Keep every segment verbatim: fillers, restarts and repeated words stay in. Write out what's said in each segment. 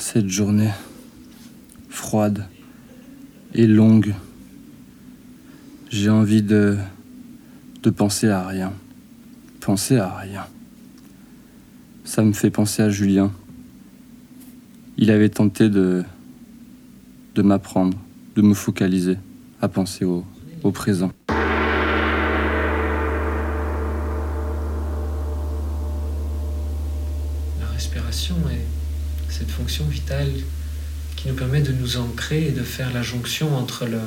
Cette journée froide et longue, j'ai envie de, de penser à rien. Penser à rien. Ça me fait penser à Julien. Il avait tenté de, de m'apprendre, de me focaliser, à penser au, au présent. La respiration est cette fonction vitale qui nous permet de nous ancrer et de faire la jonction entre le,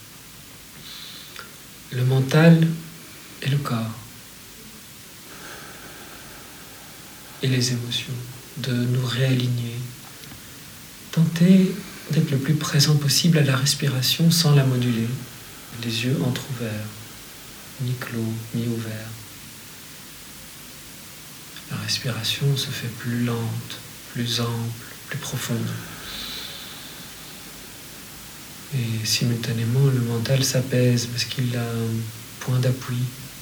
le mental et le corps et les émotions, de nous réaligner, tenter d'être le plus présent possible à la respiration sans la moduler, les yeux entr'ouverts, ni clos, ni ouverts. La respiration se fait plus lente, plus ample, plus profonde. Et simultanément, le mental s'apaise parce qu'il a un point d'appui.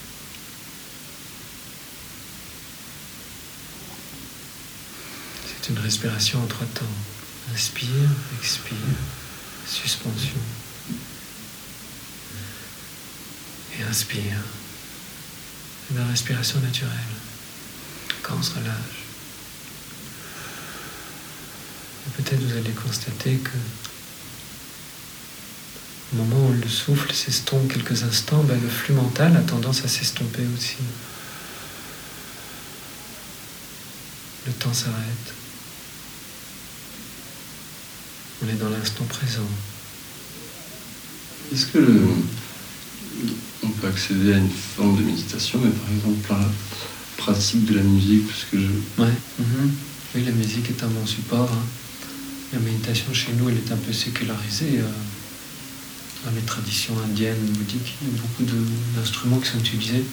C'est une respiration en trois temps. Inspire, expire, suspension. Et inspire. C'est la respiration naturelle. Quand on se relâche. Et peut-être vous allez constater que au moment où le souffle s'estompe quelques instants, ben le flux mental a tendance à s'estomper aussi. Le temps s'arrête. On est dans l'instant présent. Est-ce que le... on peut accéder à une forme de méditation, mais par exemple par la pratique de la musique, parce que je... Ouais. Mm-hmm. Oui, la musique est un bon support. Hein. La méditation chez nous, elle est un peu sécularisée. Euh, dans les traditions indiennes, bouddhiques, il y a beaucoup de, d'instruments qui sont utilisés.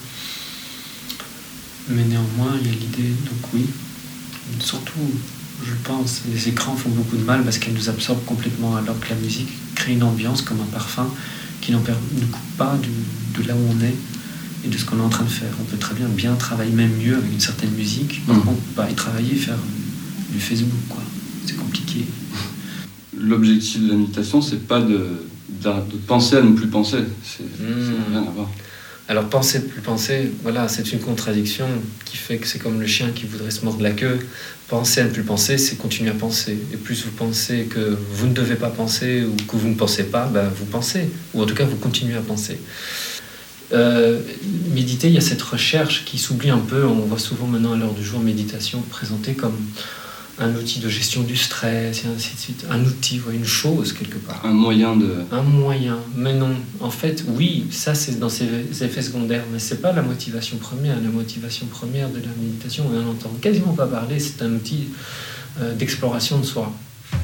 Mais néanmoins, il y a l'idée, donc oui, surtout, je pense, les écrans font beaucoup de mal parce qu'ils nous absorbent complètement, alors que la musique crée une ambiance comme un parfum qui ne coupe pas de, de là où on est et de ce qu'on est en train de faire. On peut très bien bien travailler, même mieux avec une certaine musique. Par contre, on ne peut pas y travailler, faire du Facebook, quoi. C'est compliqué. L'objectif de la méditation, c'est pas de, de, de penser à ne plus penser. C'est, mmh. Ça n'a rien à voir. Alors penser, plus penser, voilà, c'est une contradiction qui fait que c'est comme le chien qui voudrait se mordre la queue. Penser à ne plus penser, c'est continuer à penser. Et plus vous pensez que vous ne devez pas penser ou que vous ne pensez pas, ben vous pensez. Ou en tout cas, vous continuez à penser. Euh, méditer, il y a cette recherche qui s'oublie un peu. On voit souvent maintenant à l'heure du jour méditation présentée comme un outil de gestion du stress et ainsi de suite. Un outil, ouais, une chose quelque part. Un moyen de... Un moyen. Mais non, en fait, oui, ça c'est dans ses effets secondaires, mais c'est pas la motivation première. La motivation première de la méditation, on n'en entend quasiment pas parler, c'est un outil euh, d'exploration de soi.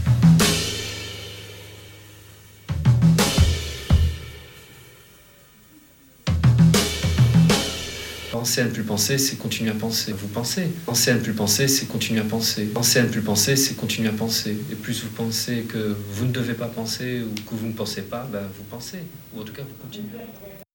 Penser à ne plus penser, c'est continuer à penser. Vous pensez. Penser à ne plus penser, c'est continuer à penser. Penser à ne plus penser, c'est continuer à penser. Et plus vous pensez que vous ne devez pas penser ou que vous ne pensez pas, ben vous pensez. Ou en tout cas, vous continuez.